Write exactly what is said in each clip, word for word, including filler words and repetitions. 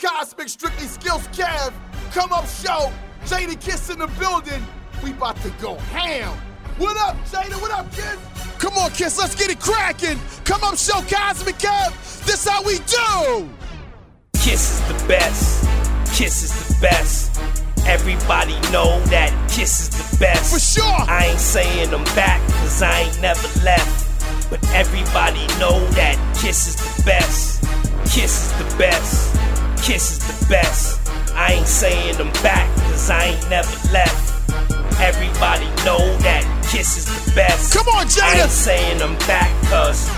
Cosmic, Strictly Skills Kev. Come up show. Jadakiss in the building. We about to go ham. What up, Jada? What up, Kiss? Come on, Kiss, let's get it cracking. Come up show, Cosmic Kev. This how we do. Kiss is the best. Kiss is the best. Everybody know that Kiss is the best. For sure. I ain't saying I'm back, cause I ain't never left. But everybody know that Kiss is the best. Kiss is the best. Kiss is the best. I ain't saying I'm back, cause I ain't never left. Everybody know that Kiss is the best. Come on, Jada. I ain't saying I'm back, cause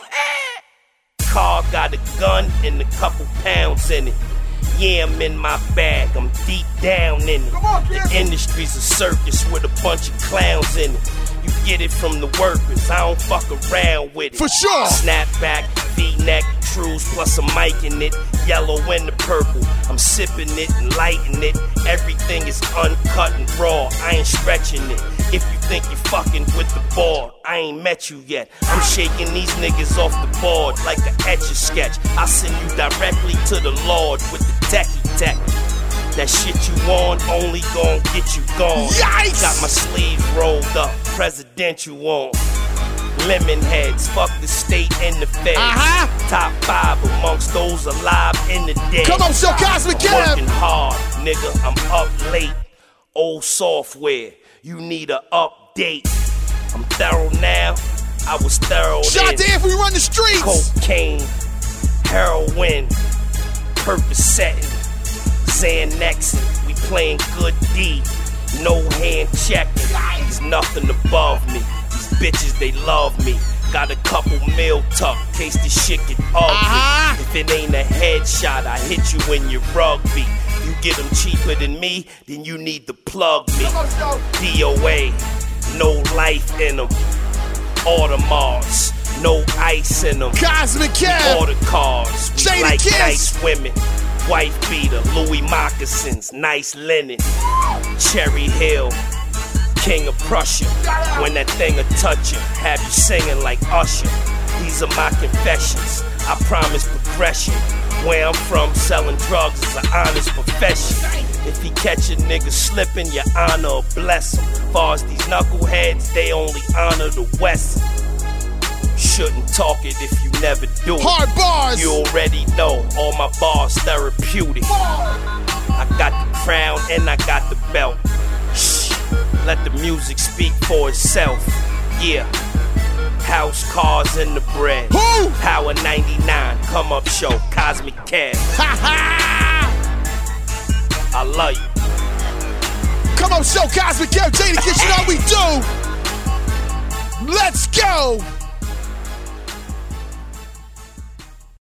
car got a gun and a couple pounds in it. Yeah, I'm in my bag, I'm deep down in it. Come on, the industry's a circus with a bunch of clowns in it. You get it from the workers, I don't fuck around with it. For sure. Snapback, V-neck, trues, plus a mic in it. Yellow and the purple, I'm sipping it and lighting it. Everything is uncut and raw, I ain't stretching it. If you think you fucking with the ball, I ain't met you yet. I'm shaking these niggas off the board like an Etch-a-Sketch. I send you directly to the Lord with the techie tech. That shit you want only gon' get you gone. Yikes! Got my sleeves rolled up, presidential on. Lemon heads, fuck the state and the feds. Uh-huh. Top five amongst those alive in the dead. Come on, show Cosmic Kev. Working hard, nigga, I'm up late. Old software, you need a update. I'm thorough now, I was thorough Shot then. to if we run the streets. Cocaine, heroin, Percocet, Xanax, we playing good D. No hand checking, there's nothing above me. These bitches, they love me. Got a couple mil tucked, case this shit get ugly. Uh-huh. If it ain't a headshot, I hit you in your rugby. You get them cheaper than me, then you need to plug me. D O A, no life in them. Audemars, no ice in them. Cosmic Kev. Order cars, we Jada like Kiss. nice women. Wife beater, Louis moccasins, nice linen. Cherry Hill, King of Prussia. When that thing'll touch you, have you singing like Usher. These are my confessions, I promise progression. Where I'm from, selling drugs is an honest profession. If he catch a nigga slipping, your honor will bless him. Far as these knuckleheads, they only honor the West. Shouldn't talk it if you never do it. Hard bars. You already know, all my bars therapeutic. I got the crown and I got the belt. Shh, let the music speak for itself. Yeah, house, cars, and the bread. Who? Power ninety-nine, come up show, Cosmic Kev. Ha ha! I love you. Come up show, Cosmic Kev. Jadakiss, you know how we do. Let's go.